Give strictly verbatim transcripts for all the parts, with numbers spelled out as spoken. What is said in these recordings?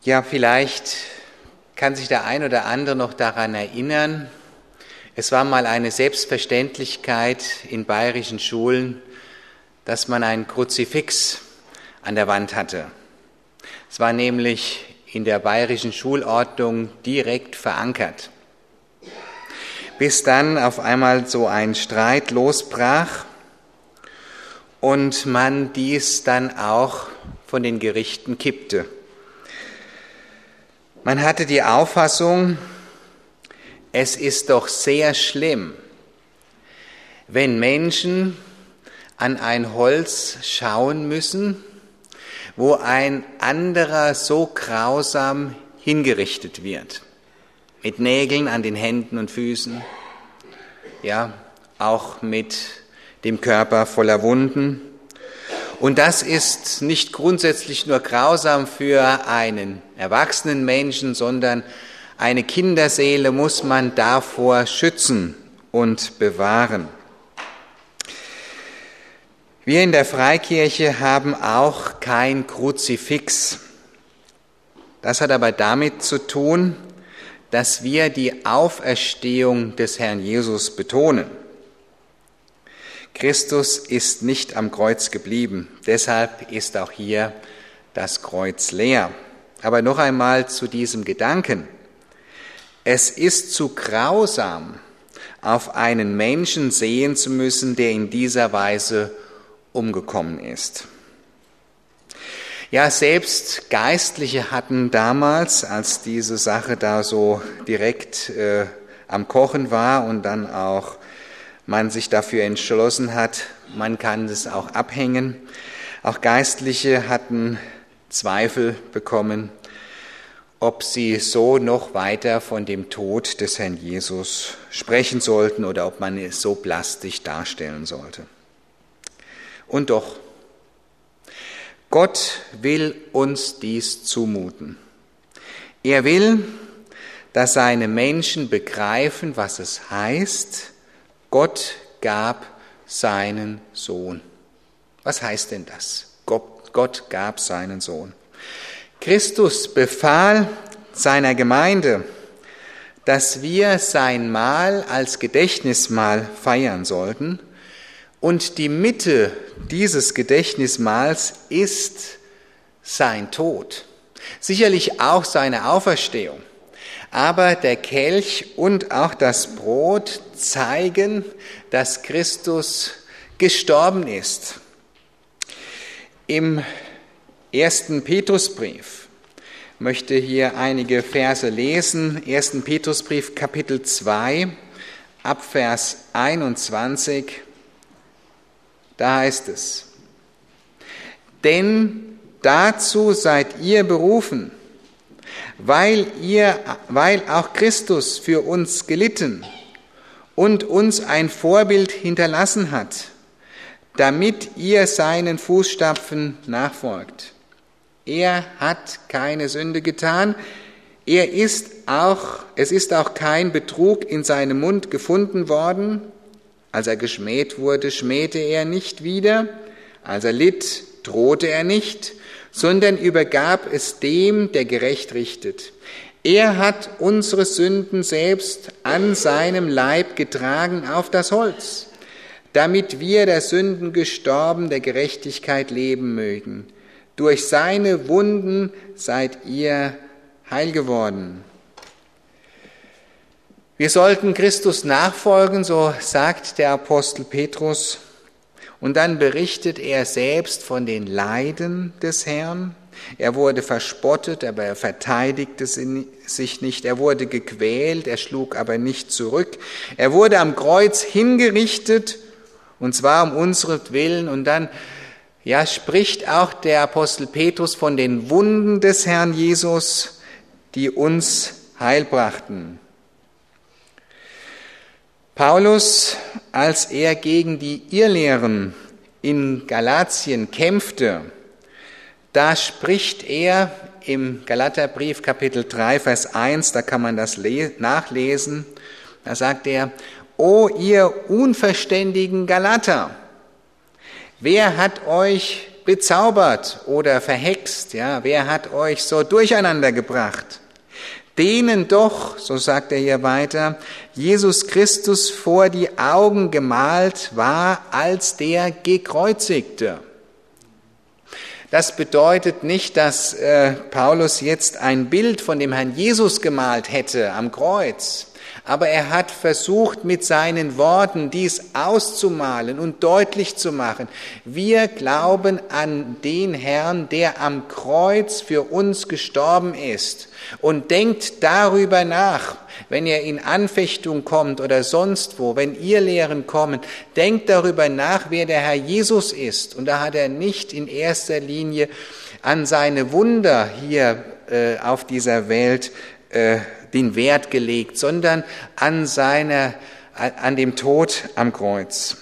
Ja, vielleicht kann sich der ein oder andere noch daran erinnern, es war mal eine Selbstverständlichkeit in bayerischen Schulen, dass man ein Kruzifix an der Wand hatte. Es war nämlich in der bayerischen Schulordnung direkt verankert. Bis dann auf einmal so ein Streit losbrach und man dies dann auch von den Gerichten kippte. Man hatte die Auffassung, es ist doch sehr schlimm, wenn Menschen an ein Holz schauen müssen, wo ein anderer so grausam hingerichtet wird, mit Nägeln an den Händen und Füßen, ja, auch mit dem Körper voller Wunden. Und das ist nicht grundsätzlich nur grausam für einen erwachsenen Menschen, sondern eine Kinderseele muss man davor schützen und bewahren. Wir in der Freikirche haben auch kein Kruzifix. Das hat aber damit zu tun, dass wir die Auferstehung des Herrn Jesus betonen. Christus ist nicht am Kreuz geblieben, deshalb ist auch hier das Kreuz leer. Aber noch einmal zu diesem Gedanken. Es ist zu grausam, auf einen Menschen sehen zu müssen, der in dieser Weise umgekommen ist. Ja, selbst Geistliche hatten damals, als diese Sache da so direkt äh, am Kochen war und dann auch man sich dafür entschlossen hat, man kann es auch abhängen. Auch Geistliche hatten Zweifel bekommen, ob sie so noch weiter von dem Tod des Herrn Jesus sprechen sollten oder ob man es so plastisch darstellen sollte. Und doch, Gott will uns dies zumuten. Er will, dass seine Menschen begreifen, was es heißt, Gott gab seinen Sohn. Was heißt denn das? Gott, Gott gab seinen Sohn. Christus befahl seiner Gemeinde, dass wir sein Mahl als Gedächtnismahl feiern sollten. Und die Mitte dieses Gedächtnismahls ist sein Tod. Sicherlich auch seine Auferstehung. Aber der Kelch und auch das Brot zeigen, dass Christus gestorben ist. Im ersten Petrusbrief möchte hier einige Verse lesen. ersten Petrusbrief, Kapitel zwei, ab Vers einundzwanzig. Da heißt es: Denn dazu seid ihr berufen, weil ihr, weil auch Christus für uns gelitten und uns ein Vorbild hinterlassen hat, damit ihr seinen Fußstapfen nachfolgt. Er hat keine Sünde getan, er ist auch, es ist auch kein Betrug in seinem Mund gefunden worden. Als er geschmäht wurde, schmähte er nicht wieder, als er litt, drohte er nicht, sondern übergab es dem, der gerecht richtet. Er hat unsere Sünden selbst an seinem Leib getragen auf das Holz, damit wir der Sünden gestorben, der Gerechtigkeit leben mögen. Durch seine Wunden seid ihr heil geworden. Wir sollten Christus nachfolgen, so sagt der Apostel Petrus. Und dann berichtet er selbst von den Leiden des Herrn. Er wurde verspottet, aber er verteidigte sich nicht. Er wurde gequält, er schlug aber nicht zurück. Er wurde am Kreuz hingerichtet, und zwar um unseretwillen. Und dann ja, spricht auch der Apostel Petrus von den Wunden des Herrn Jesus, die uns Heil brachten. Paulus, als er gegen die Irrlehren in Galatien kämpfte, da spricht er im Galaterbrief Kapitel drei, Vers eins, da kann man das nachlesen, da sagt er: O ihr unverständigen Galater, wer hat euch bezaubert oder verhext? Ja, wer hat euch so durcheinander gebracht? Denen doch, so sagt er hier weiter, Jesus Christus vor die Augen gemalt war als der Gekreuzigte. Das bedeutet nicht, dass äh, Paulus jetzt ein Bild von dem Herrn Jesus gemalt hätte am Kreuz. Aber er hat versucht, mit seinen Worten dies auszumalen und deutlich zu machen. Wir glauben an den Herrn, der am Kreuz für uns gestorben ist. Und denkt darüber nach, wenn ihr in Anfechtung kommt oder sonst wo, wenn ihr Lehren kommen, denkt darüber nach, wer der Herr Jesus ist. Und da hat er nicht in erster Linie an seine Wunder hier äh, auf dieser Welt äh, den Wert gelegt, sondern an seiner, an dem Tod am Kreuz.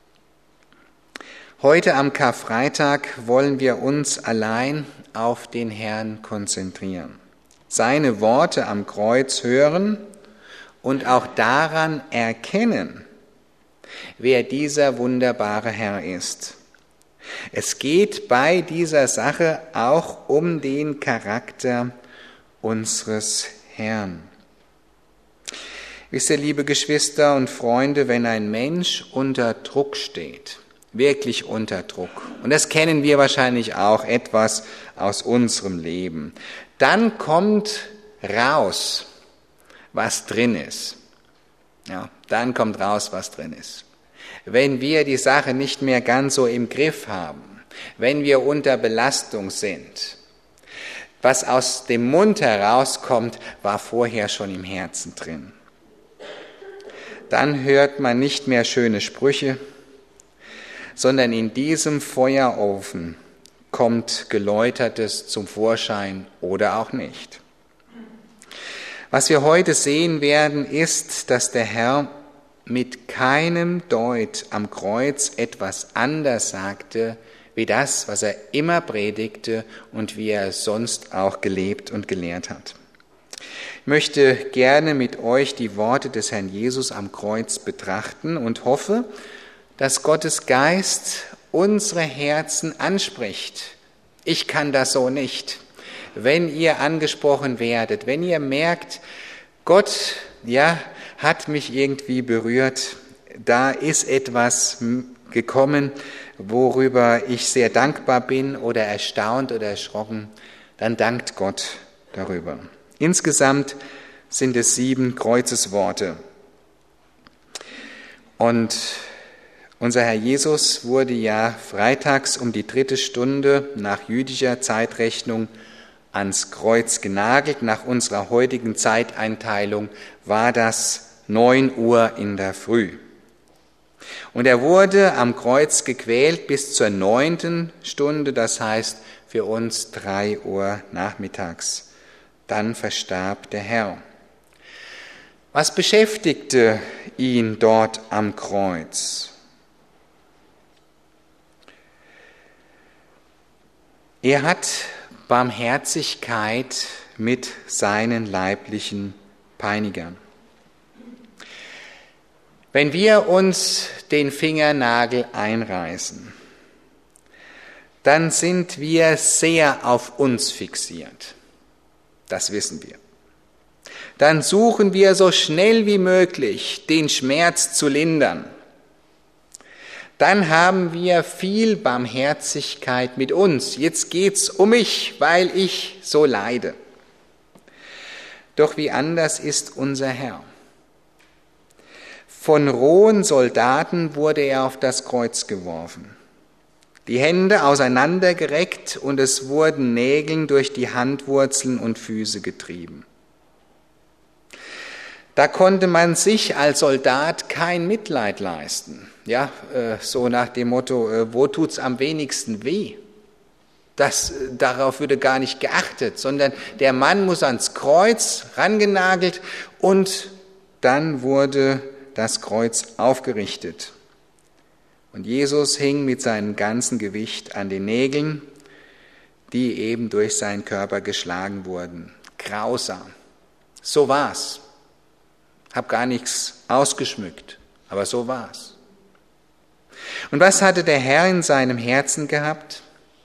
Heute am Karfreitag wollen wir uns allein auf den Herrn konzentrieren, seine Worte am Kreuz hören und auch daran erkennen, wer dieser wunderbare Herr ist. Es geht bei dieser Sache auch um den Charakter unseres Herrn. Wisst ihr, liebe Geschwister und Freunde, wenn ein Mensch unter Druck steht, wirklich unter Druck, und das kennen wir wahrscheinlich auch etwas aus unserem Leben, dann kommt raus, was drin ist. Ja, dann kommt raus, was drin ist. Wenn wir die Sache nicht mehr ganz so im Griff haben, wenn wir unter Belastung sind, was aus dem Mund herauskommt, war vorher schon im Herzen drin. Dann hört man nicht mehr schöne Sprüche, sondern in diesem Feuerofen kommt Geläutertes zum Vorschein oder auch nicht. Was wir heute sehen werden, ist, dass der Herr mit keinem Deut am Kreuz etwas anders sagte, wie das, was er immer predigte und wie er sonst auch gelebt und gelehrt hat. Ich möchte gerne mit euch die Worte des Herrn Jesus am Kreuz betrachten und hoffe, dass Gottes Geist unsere Herzen anspricht. Ich kann das so nicht. Wenn ihr angesprochen werdet, wenn ihr merkt, Gott, ja, hat mich irgendwie berührt, da ist etwas gekommen, worüber ich sehr dankbar bin oder erstaunt oder erschrocken, dann dankt Gott darüber. Insgesamt sind es sieben Kreuzesworte. Und unser Herr Jesus wurde ja freitags um die dritte Stunde nach jüdischer Zeitrechnung ans Kreuz genagelt. Nach unserer heutigen Zeiteinteilung war das neun Uhr in der Früh. Und er wurde am Kreuz gequält bis zur neunten Stunde, das heißt für uns drei Uhr nachmittags. Dann verstarb der Herr. Was beschäftigte ihn dort am Kreuz? Er hat Barmherzigkeit mit seinen leiblichen Peinigern. Wenn wir uns den Fingernagel einreißen, dann sind wir sehr auf uns fixiert. Das wissen wir. Dann suchen wir so schnell wie möglich, den Schmerz zu lindern. Dann haben wir viel Barmherzigkeit mit uns. Jetzt geht's um mich, weil ich so leide. Doch wie anders ist unser Herr. Von rohen Soldaten wurde er auf das Kreuz geworfen, die Hände auseinandergereckt und es wurden Nägeln durch die Handwurzeln und Füße getrieben. Da konnte man sich als Soldat kein Mitleid leisten. Ja, so nach dem Motto, wo tut's am wenigsten weh? Das, darauf würde gar nicht geachtet, sondern der Mann muss ans Kreuz rangenagelt und dann wurde das Kreuz aufgerichtet. Und Jesus hing mit seinem ganzen Gewicht an den Nägeln, die eben durch seinen Körper geschlagen wurden. Grausam. So war's. Hab gar nichts ausgeschmückt, aber so war's. Und was hatte der Herr in seinem Herzen gehabt?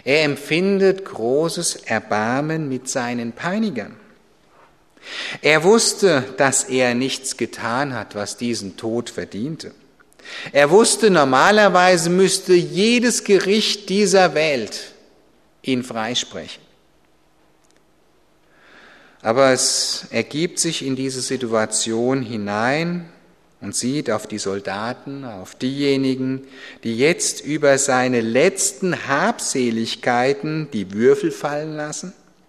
Er empfindet großes Erbarmen mit seinen Peinigern. Er wusste, dass er nichts getan hat, was diesen Tod verdiente. Er wusste, normalerweise müsste jedes Gericht dieser Welt ihn freisprechen. Aber es ergibt sich in diese Situation hinein und sieht auf die Soldaten, auf diejenigen, die jetzt über seine letzten Habseligkeiten die Würfel fallen lassen.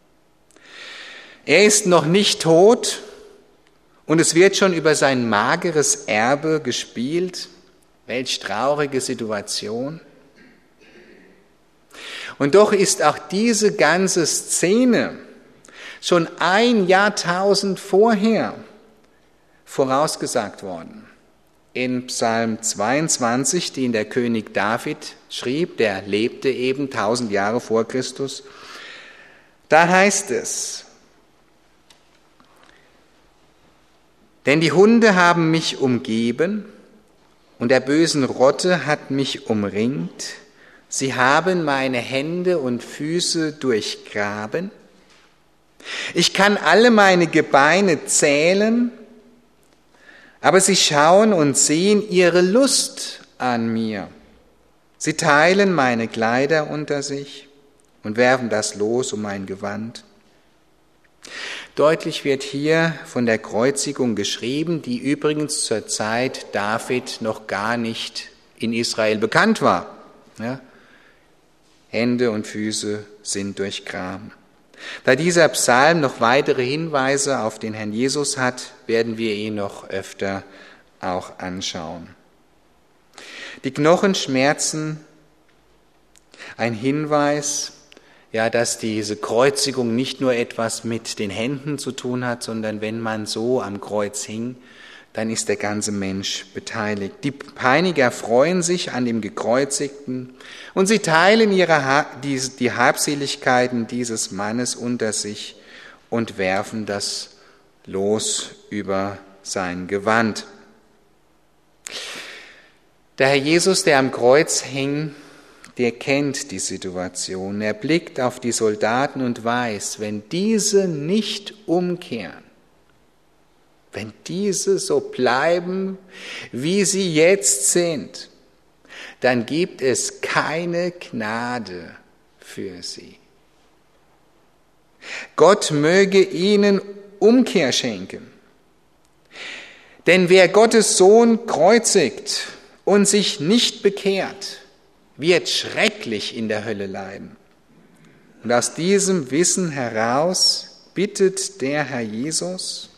Er ist noch nicht tot und es wird schon über sein mageres Erbe gespielt. Welch traurige Situation. Und doch ist auch diese ganze Szene schon ein Jahrtausend vorher vorausgesagt worden. In Psalm zweiundzwanzig, den der König David schrieb, der lebte eben tausend Jahre vor Christus, da heißt es: Denn die Hunde haben mich umgeben und der bösen Rotte hat mich umringt. Sie haben meine Hände und Füße durchgraben. Ich kann alle meine Gebeine zählen, aber sie schauen und sehen ihre Lust an mir. Sie teilen meine Kleider unter sich und werfen das Los um mein Gewand. Deutlich wird hier von der Kreuzigung geschrieben, die übrigens zur Zeit David noch gar nicht in Israel bekannt war. Ja? Hände und Füße sind durchgraben. Da dieser Psalm noch weitere Hinweise auf den Herrn Jesus hat, werden wir ihn noch öfter auch anschauen. Die Knochenschmerzen, ein Hinweis, ja, dass diese Kreuzigung nicht nur etwas mit den Händen zu tun hat, sondern wenn man so am Kreuz hing, dann ist der ganze Mensch beteiligt. Die Peiniger freuen sich an dem Gekreuzigten und sie teilen ihre ha- die, die Habseligkeiten dieses Mannes unter sich und werfen das Los über sein Gewand. Der Herr Jesus, der am Kreuz hing, der kennt die Situation. Er blickt auf die Soldaten und weiß, wenn diese nicht umkehren, wenn diese so bleiben, wie sie jetzt sind, dann gibt es keine Gnade für sie. Gott möge ihnen Umkehr schenken. Denn wer Gottes Sohn kreuzigt und sich nicht bekehrt, wird schrecklich in der Hölle leiden. Und aus diesem Wissen heraus bittet der Herr Jesus: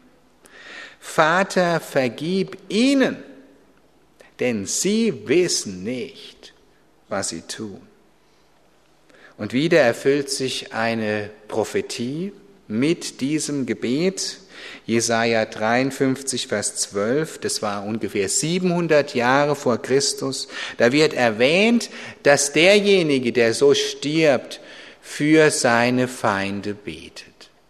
Vater, vergib ihnen, denn sie wissen nicht, was sie tun. Und wieder erfüllt sich eine Prophetie mit diesem Gebet. Jesaja dreiundfünfzig, Vers zwölf, das war ungefähr siebenhundert Jahre vor Christus. Da wird erwähnt, dass derjenige, der so stirbt, für seine Feinde betet.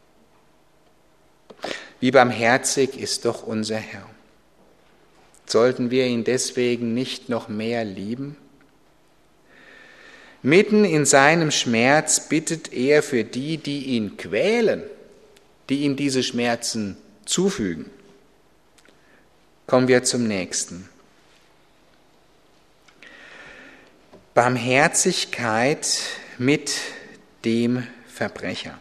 Wie barmherzig ist doch unser Herr. Sollten wir ihn deswegen nicht noch mehr lieben? Mitten in seinem Schmerz bittet er für die, die ihn quälen, die ihm diese Schmerzen zufügen. Kommen wir zum nächsten. Barmherzigkeit mit dem Verbrecher.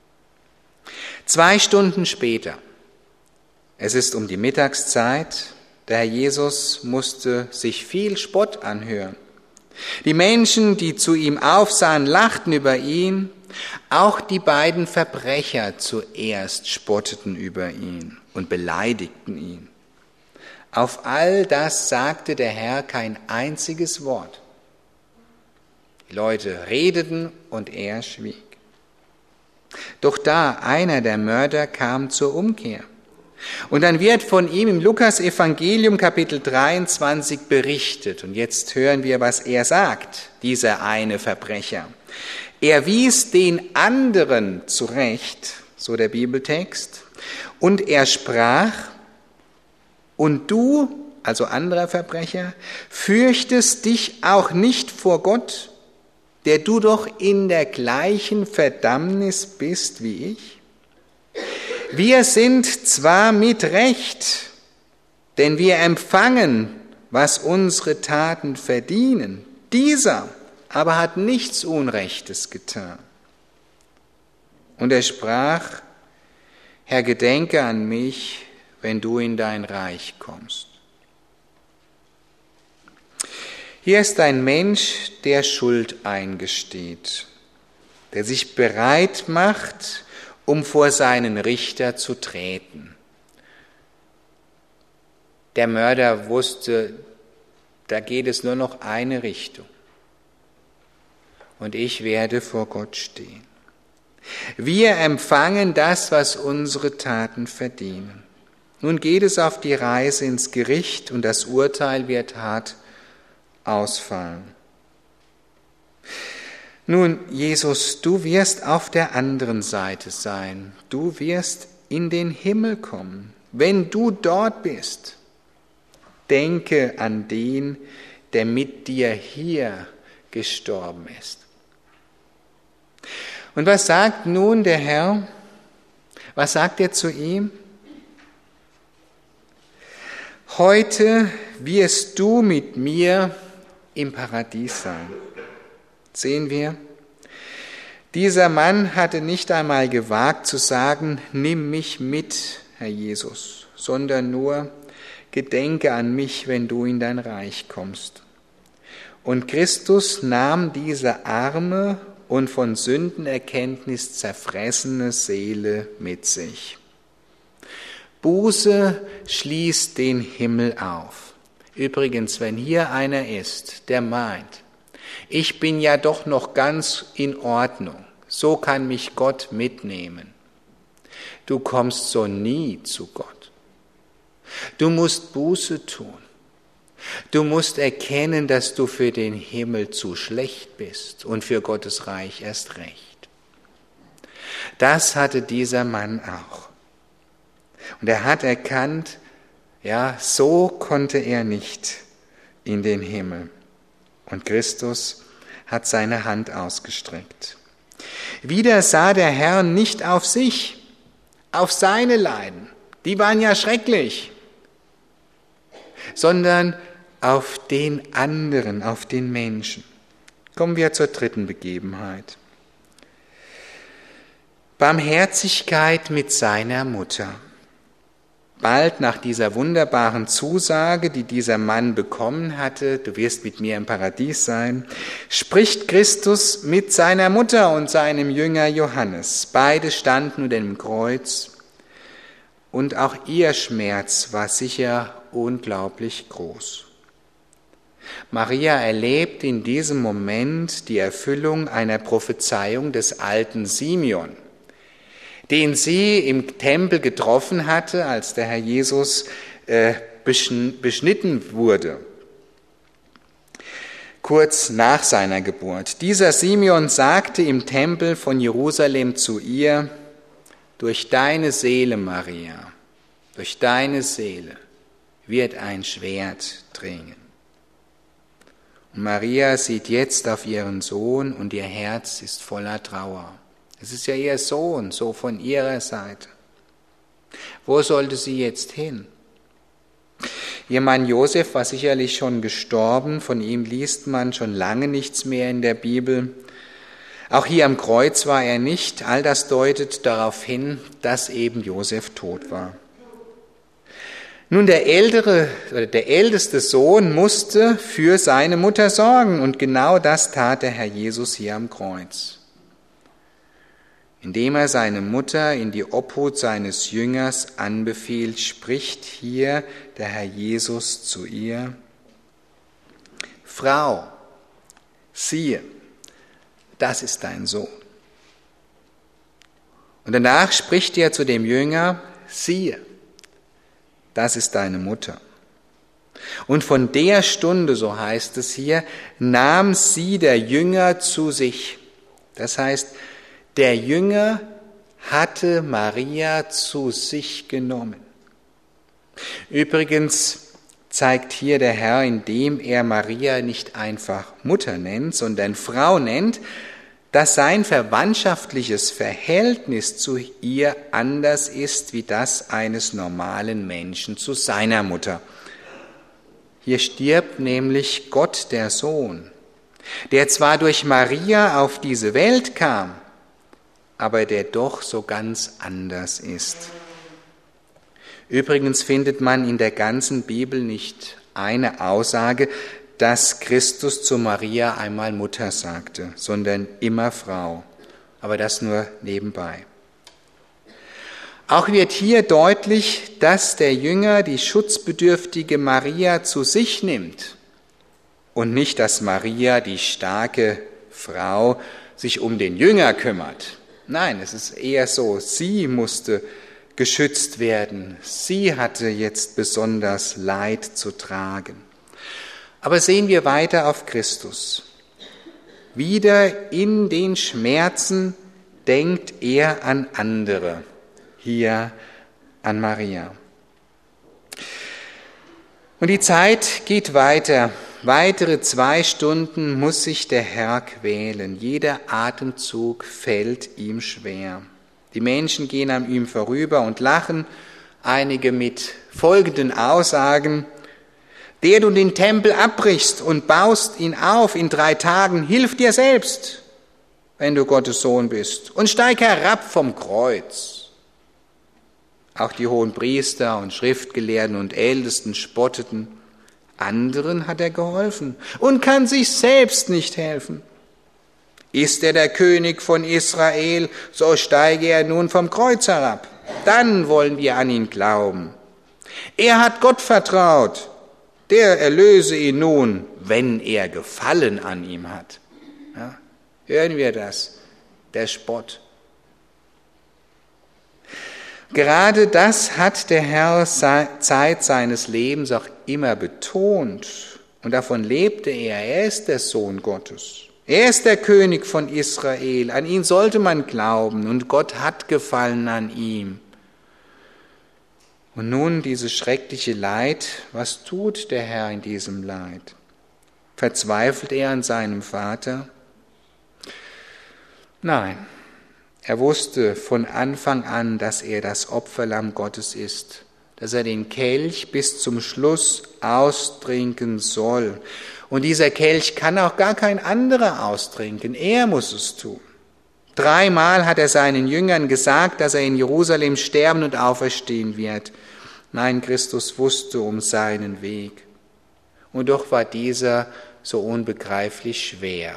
Zwei Stunden später, es ist um die Mittagszeit, der Herr Jesus musste sich viel Spott anhören. Die Menschen, die zu ihm aufsahen, lachten über ihn. Auch die beiden Verbrecher zuerst spotteten über ihn und beleidigten ihn. Auf all das sagte der Herr kein einziges Wort. Die Leute redeten und er schwieg. Doch da einer der Mörder kam zur Umkehr. Und dann wird von ihm im Lukas-Evangelium Kapitel dreiundzwanzig berichtet. Und jetzt hören wir, was er sagt, dieser eine Verbrecher. Er wies den anderen zurecht, so der Bibeltext, und er sprach: Und du, also anderer Verbrecher, fürchtest dich auch nicht vor Gott, der du doch in der gleichen Verdammnis bist wie ich? Wir sind zwar mit Recht, denn wir empfangen, was unsere Taten verdienen. Dieser aber hat nichts Unrechtes getan. Und er sprach, Herr, gedenke an mich, wenn du in dein Reich kommst. Hier ist ein Mensch, der Schuld eingesteht, der sich bereit macht, um vor seinen Richter zu treten. Der Mörder wusste, da geht es nur noch eine Richtung. Und ich werde vor Gott stehen. Wir empfangen das, was unsere Taten verdienen. Nun geht es auf die Reise ins Gericht und das Urteil wird hart ausfallen. Nun, Jesus, du wirst auf der anderen Seite sein. Du wirst in den Himmel kommen. Wenn du dort bist, denke an den, der mit dir hier gestorben ist. Und was sagt nun der Herr? Was sagt er zu ihm? Heute wirst du mit mir im Paradies sein. Sehen wir? Dieser Mann hatte nicht einmal gewagt zu sagen, nimm mich mit, Herr Jesus, sondern nur, gedenke an mich, wenn du in dein Reich kommst. Und Christus nahm diese arme und von Sündenerkenntnis zerfressene Seele mit sich. Buße schließt den Himmel auf. Übrigens, wenn hier einer ist, der meint, ich bin ja doch noch ganz in Ordnung, so kann mich Gott mitnehmen. Du kommst so nie zu Gott. Du musst Buße tun. Du musst erkennen, dass du für den Himmel zu schlecht bist und für Gottes Reich erst recht. Das hatte dieser Mann auch. Und er hat erkannt, ja, so konnte er nicht in den Himmel. Und Christus hat seine Hand ausgestreckt. Wieder sah der Herr nicht auf sich, auf seine Leiden, die waren ja schrecklich, sondern auf den anderen, auf den Menschen. Kommen wir zur dritten Begebenheit. Barmherzigkeit mit seiner Mutter. Bald nach dieser wunderbaren Zusage, die dieser Mann bekommen hatte, du wirst mit mir im Paradies sein, spricht Christus mit seiner Mutter und seinem Jünger Johannes. Beide standen unter dem Kreuz und auch ihr Schmerz war sicher unglaublich groß. Maria erlebt in diesem Moment die Erfüllung einer Prophezeiung des alten Simeon, den sie im Tempel getroffen hatte, als der Herr Jesus äh, beschnitten wurde, kurz nach seiner Geburt. Dieser Simeon sagte im Tempel von Jerusalem zu ihr, durch deine Seele, Maria, durch deine Seele wird ein Schwert dringen. Und Maria sieht jetzt auf ihren Sohn und ihr Herz ist voller Trauer. Es ist ja ihr Sohn, so von ihrer Seite. Wo sollte sie jetzt hin? Ihr Mann Josef war sicherlich schon gestorben, von ihm liest man schon lange nichts mehr in der Bibel. Auch hier am Kreuz war er nicht. All das deutet darauf hin, dass eben Josef tot war. Nun, der ältere, oder der älteste Sohn musste für seine Mutter sorgen und genau das tat der Herr Jesus hier am Kreuz. Indem er seine Mutter in die Obhut seines Jüngers anbefiehlt, spricht hier der Herr Jesus zu ihr: Frau, siehe, das ist dein Sohn. Und danach spricht er zu dem Jünger: Siehe, das ist deine Mutter. Und von der Stunde, so heißt es hier, nahm sie der Jünger zu sich. Das heißt, der Jünger hatte Maria zu sich genommen. Übrigens, zeigt hier der Herr, indem er Maria nicht einfach Mutter nennt, sondern Frau nennt, dass sein verwandtschaftliches Verhältnis zu ihr anders ist wie das eines normalen Menschen zu seiner Mutter. Hier stirbt nämlich Gott der Sohn, der zwar durch Maria auf diese Welt kam, aber der doch so ganz anders ist. Übrigens findet man in der ganzen Bibel nicht eine Aussage, dass Christus zu Maria einmal Mutter sagte, sondern immer Frau. Aber das nur nebenbei. Auch wird hier deutlich, dass der Jünger die schutzbedürftige Maria zu sich nimmt und nicht, dass Maria, die starke Frau, sich um den Jünger kümmert. Nein, es ist eher so, sie musste geschützt werden. Sie hatte jetzt besonders Leid zu tragen. Aber sehen wir weiter auf Christus. Wieder in den Schmerzen denkt er an andere, hier an Maria. Und die Zeit geht weiter. Weitere zwei Stunden muss sich der Herr quälen. Jeder Atemzug fällt ihm schwer. Die Menschen gehen an ihm vorüber und lachen, einige mit folgenden Aussagen: Der du den Tempel abbrichst und baust ihn auf in drei Tagen, hilf dir selbst, wenn du Gottes Sohn bist, und steig herab vom Kreuz. Auch die Hohenpriester und Schriftgelehrten und Ältesten spotteten. Anderen hat er geholfen und kann sich selbst nicht helfen. Ist er der König von Israel, so steige er nun vom Kreuz herab. Dann wollen wir an ihn glauben. Er hat Gott vertraut. Der erlöse ihn nun, wenn er Gefallen an ihm hat. Ja, hören wir das? Der Spott. Gerade das hat der Herr Zeit seines Lebens auch immer betont. Und davon lebte er. Er ist der Sohn Gottes. Er ist der König von Israel. An ihn sollte man glauben. Und Gott hat Gefallen an ihm. Und nun dieses schreckliche Leid. Was tut der Herr in diesem Leid? Verzweifelt er an seinem Vater? Nein. Er wusste von Anfang an, dass er das Opferlamm Gottes ist, dass er den Kelch bis zum Schluss austrinken soll. Und dieser Kelch kann auch gar kein anderer austrinken, er muss es tun. Dreimal hat er seinen Jüngern gesagt, dass er in Jerusalem sterben und auferstehen wird. Nein, Christus wusste um seinen Weg. Und doch war dieser so unbegreiflich schwer.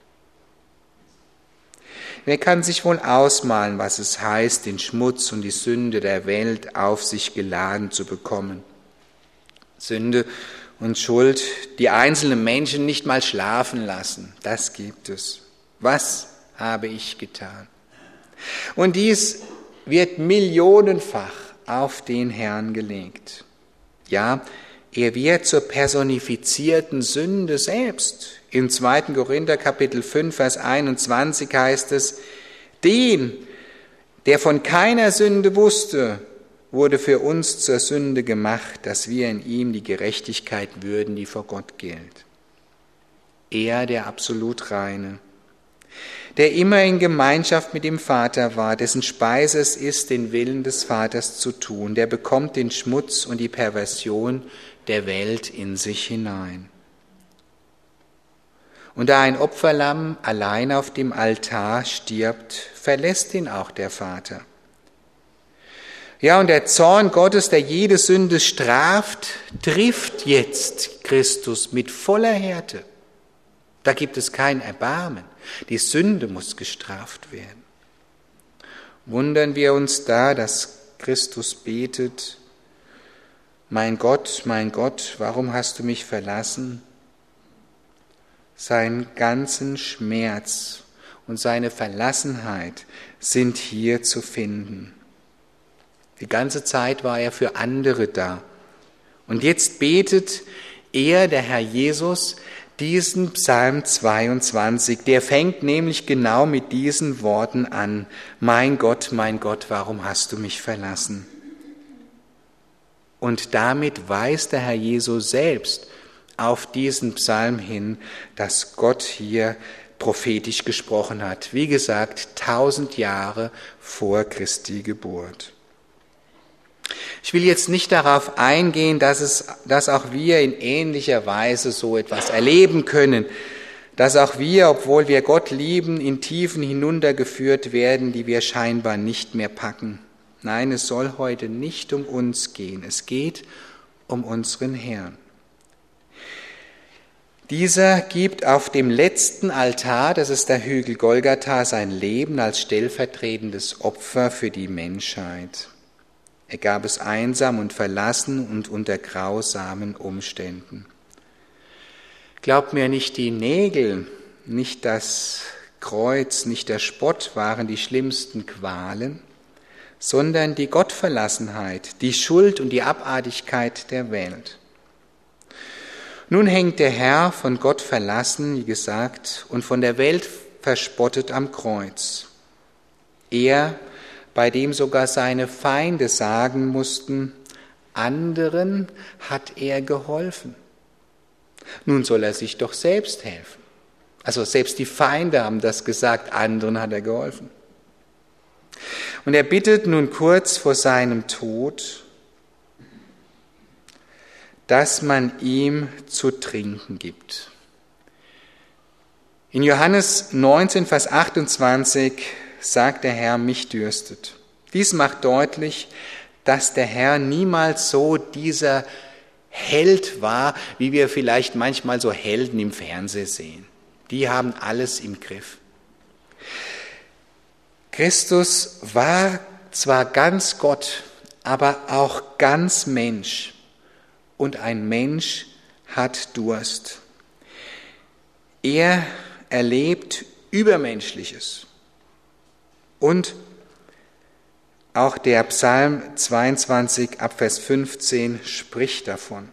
Wer kann sich wohl ausmalen, was es heißt, den Schmutz und die Sünde der Welt auf sich geladen zu bekommen? Sünde und Schuld, die einzelne Menschen nicht mal schlafen lassen, das gibt es. Was habe ich getan? Und dies wird millionenfach auf den Herrn gelegt. Ja, er wird zur personifizierten Sünde selbst. Im zweiten Korinther Kapitel fünf, Vers einundzwanzig heißt es: Den, der von keiner Sünde wusste, wurde für uns zur Sünde gemacht, dass wir in ihm die Gerechtigkeit würden, die vor Gott gilt. Er, der absolut Reine, der immer in Gemeinschaft mit dem Vater war, dessen Speise es ist, den Willen des Vaters zu tun, der bekommt den Schmutz und die Perversion der Welt in sich hinein. Und da ein Opferlamm allein auf dem Altar stirbt, verlässt ihn auch der Vater. Ja, und der Zorn Gottes, der jede Sünde straft, trifft jetzt Christus mit voller Härte. Da gibt es kein Erbarmen. Die Sünde muss gestraft werden. Wundern wir uns da, dass Christus betet: Mein Gott, mein Gott, warum hast du mich verlassen? Sein ganzen Schmerz und seine Verlassenheit sind hier zu finden. Die ganze Zeit war er für andere da. Und jetzt betet er, der Herr Jesus, diesen Psalm zweiundzwanzig. Der fängt nämlich genau mit diesen Worten an: Mein Gott, mein Gott, warum hast du mich verlassen? Und damit weist der Herr Jesus selbst auf diesen Psalm hin, dass Gott hier prophetisch gesprochen hat. Wie gesagt, tausend Jahre vor Christi Geburt. Ich will jetzt nicht darauf eingehen, dass, es, dass auch wir in ähnlicher Weise so etwas erleben können, dass auch wir, obwohl wir Gott lieben, in Tiefen hinuntergeführt werden, die wir scheinbar nicht mehr packen. Nein, es soll heute nicht um uns gehen, es geht um unseren Herrn. Dieser gibt auf dem letzten Altar, das ist der Hügel Golgatha, sein Leben als stellvertretendes Opfer für die Menschheit. Er gab es einsam und verlassen und unter grausamen Umständen. Glaubt mir, nicht die Nägel, nicht das Kreuz, nicht der Spott waren die schlimmsten Qualen, sondern die Gottverlassenheit, die Schuld und die Abartigkeit der Welt. Nun hängt der Herr von Gott verlassen, wie gesagt, und von der Welt verspottet am Kreuz. Er, bei dem sogar seine Feinde sagen mussten, anderen hat er geholfen. Nun soll er sich doch selbst helfen. Also selbst die Feinde haben das gesagt, anderen hat er geholfen. Und er bittet nun kurz vor seinem Tod, dass man ihm zu trinken gibt. In Johannes neunzehn, Vers achtundzwanzig sagt der Herr, mich dürstet. Dies macht deutlich, dass der Herr niemals so dieser Held war, wie wir vielleicht manchmal so Helden im Fernsehen sehen. Die haben alles im Griff. Christus war zwar ganz Gott, aber auch ganz Mensch. Und ein Mensch hat Durst. Er erlebt Übermenschliches. Und auch der Psalm zweiundzwanzig ab Vers fünfzehn spricht davon.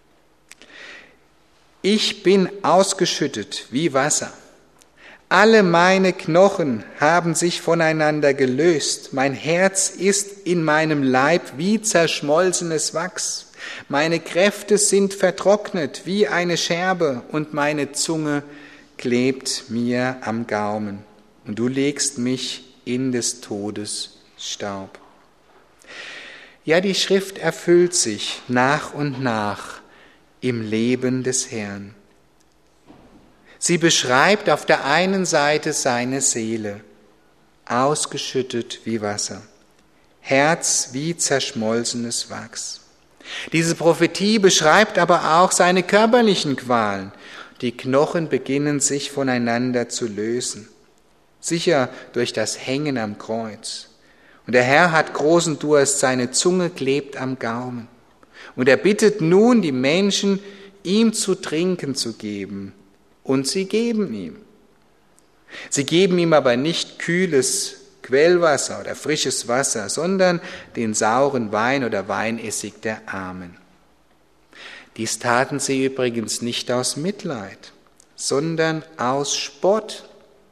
Ich bin ausgeschüttet wie Wasser. Alle meine Knochen haben sich voneinander gelöst. Mein Herz ist in meinem Leib wie zerschmolzenes Wachs. Meine Kräfte sind vertrocknet wie eine Scherbe und meine Zunge klebt mir am Gaumen. Und du legst mich in des Todes Staub. Ja, die Schrift erfüllt sich nach und nach im Leben des Herrn. Sie beschreibt auf der einen Seite seine Seele, ausgeschüttet wie Wasser, Herz wie zerschmolzenes Wachs. Diese Prophetie beschreibt aber auch seine körperlichen Qualen. Die Knochen beginnen sich voneinander zu lösen, sicher durch das Hängen am Kreuz. Und der Herr hat großen Durst, seine Zunge klebt am Gaumen. Und er bittet nun die Menschen, ihm zu trinken zu geben. Und sie geben ihm. Sie geben ihm aber nicht kühles Quellwasser oder frisches Wasser, sondern den sauren Wein oder Weinessig der Armen. Dies taten sie übrigens nicht aus Mitleid, sondern aus Spott.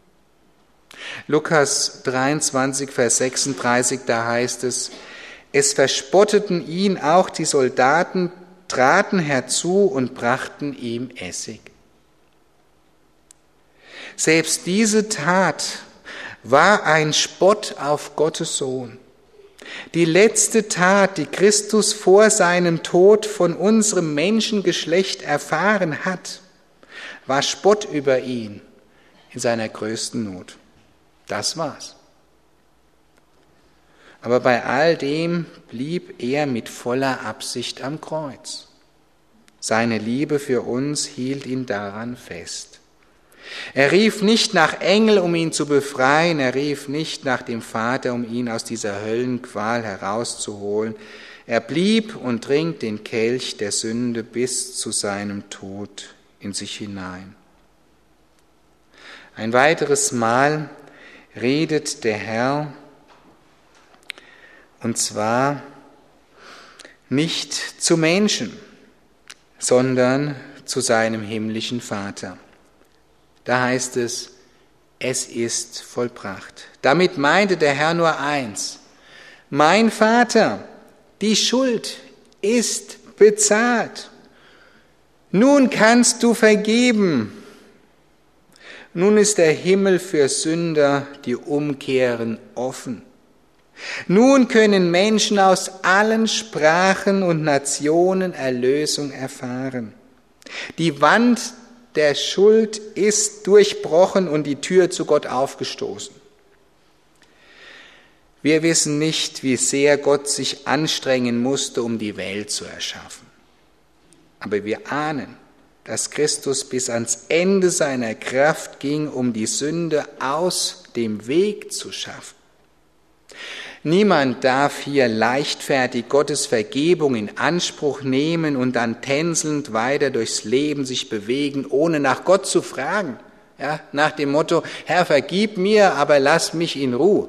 Lukas dreiundzwanzig, Vers sechsunddreißig, da heißt es, es verspotteten ihn auch die Soldaten, traten herzu und brachten ihm Essig. Selbst diese Tat war ein Spott auf Gottes Sohn. Die letzte Tat, die Christus vor seinem Tod von unserem Menschengeschlecht erfahren hat, war Spott über ihn in seiner größten Not. Das war's. Aber bei all dem blieb er mit voller Absicht am Kreuz. Seine Liebe für uns hielt ihn daran fest. Er rief nicht nach Engel, um ihn zu befreien, er rief nicht nach dem Vater, um ihn aus dieser Höllenqual herauszuholen. Er blieb und trinkt den Kelch der Sünde bis zu seinem Tod in sich hinein. Ein weiteres Mal redet der Herr, und zwar nicht zu Menschen, sondern zu seinem himmlischen Vater. Da heißt es, es ist vollbracht. Damit meinte der Herr nur eins, mein Vater, die Schuld ist bezahlt. Nun kannst du vergeben. Nun ist der Himmel für Sünder, die umkehren, offen. Nun können Menschen aus allen Sprachen und Nationen Erlösung erfahren. Die Wand der Schuld ist durchbrochen und die Tür zu Gott aufgestoßen. Wir wissen nicht, wie sehr Gott sich anstrengen musste, um die Welt zu erschaffen. Aber wir ahnen, dass Christus bis ans Ende seiner Kraft ging, um die Sünde aus dem Weg zu schaffen. Niemand darf hier leichtfertig Gottes Vergebung in Anspruch nehmen und dann tänzelnd weiter durchs Leben sich bewegen, ohne nach Gott zu fragen. Ja, nach dem Motto, Herr, vergib mir, aber lass mich in Ruhe.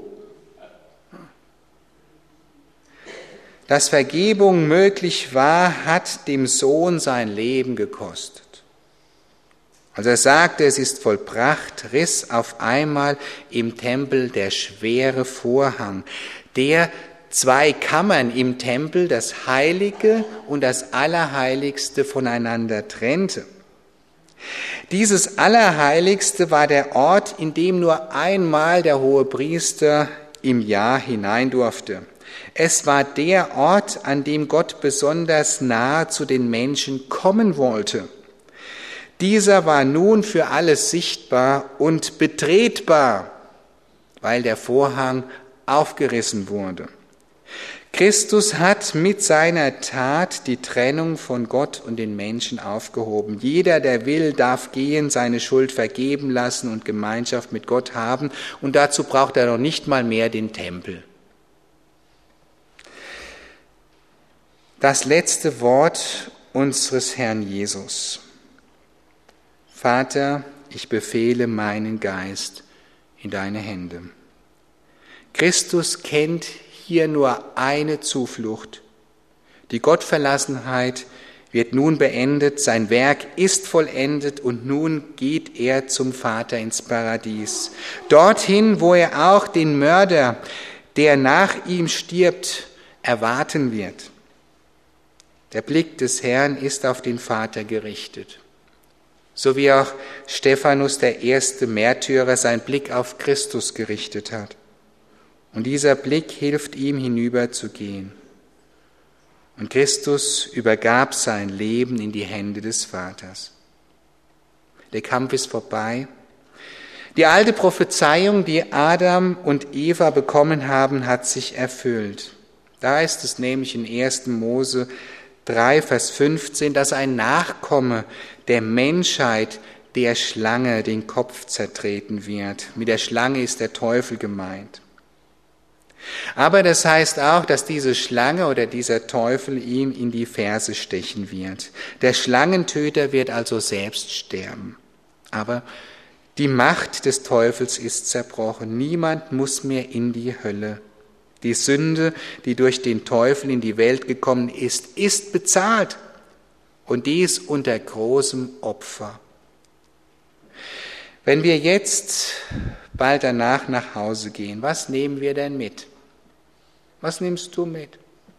Dass Vergebung möglich war, hat dem Sohn sein Leben gekostet. Als er sagte, es ist vollbracht, riss auf einmal im Tempel der schwere Vorhang, der zwei Kammern im Tempel, das Heilige und das Allerheiligste, voneinander trennte. Dieses Allerheiligste war der Ort, in dem nur einmal der Hohepriester im Jahr hinein durfte. Es war der Ort, an dem Gott besonders nahe zu den Menschen kommen wollte. Dieser war nun für alle sichtbar und betretbar, weil der Vorhang aufgerissen wurde. Christus hat mit seiner Tat die Trennung von Gott und den Menschen aufgehoben. Jeder, der will, darf gehen, seine Schuld vergeben lassen und Gemeinschaft mit Gott haben. Und dazu braucht er noch nicht mal mehr den Tempel. Das letzte Wort unseres Herrn Jesus. Vater, ich befehle meinen Geist in deine Hände. Christus kennt hier nur eine Zuflucht. Die Gottverlassenheit wird nun beendet, sein Werk ist vollendet und nun geht er zum Vater ins Paradies. Dorthin, wo er auch den Mörder, der nach ihm stirbt, erwarten wird. Der Blick des Herrn ist auf den Vater gerichtet. So wie auch Stephanus, der erste Märtyrer, seinen Blick auf Christus gerichtet hat. Und dieser Blick hilft ihm, hinüberzugehen. Und Christus übergab sein Leben in die Hände des Vaters. Der Kampf ist vorbei. Die alte Prophezeiung, die Adam und Eva bekommen haben, hat sich erfüllt. Da ist es nämlich in ersten Mose drei, Vers fünfzehn, dass ein Nachkomme der Menschheit der Schlange den Kopf zertreten wird. Mit der Schlange ist der Teufel gemeint. Aber das heißt auch, dass diese Schlange oder dieser Teufel ihm in die Ferse stechen wird. Der Schlangentöter wird also selbst sterben. Aber die Macht des Teufels ist zerbrochen. Niemand muss mehr in die Hölle. Die Sünde, die durch den Teufel in die Welt gekommen ist, ist bezahlt. Und dies unter großem Opfer. Wenn wir jetzt bald danach nach Hause gehen, was nehmen wir denn mit? Was nimmst du mit?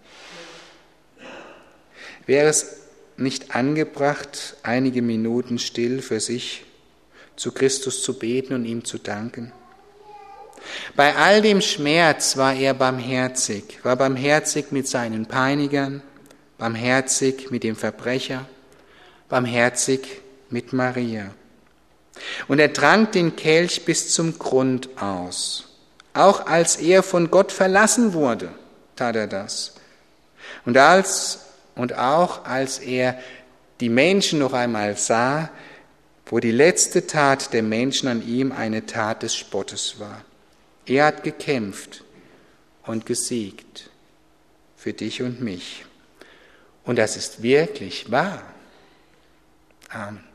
Wäre es nicht angebracht, einige Minuten still für sich zu Christus zu beten und ihm zu danken? Bei all dem Schmerz war er barmherzig, war barmherzig mit seinen Peinigern, barmherzig mit dem Verbrecher, barmherzig mit Maria. Und er trank den Kelch bis zum Grund aus. Auch als er von Gott verlassen wurde, tat er das. Und, als, und auch als er die Menschen noch einmal sah, wo die letzte Tat der Menschen an ihm eine Tat des Spottes war. Er hat gekämpft und gesiegt für dich und mich. Und das ist wirklich wahr. Amen.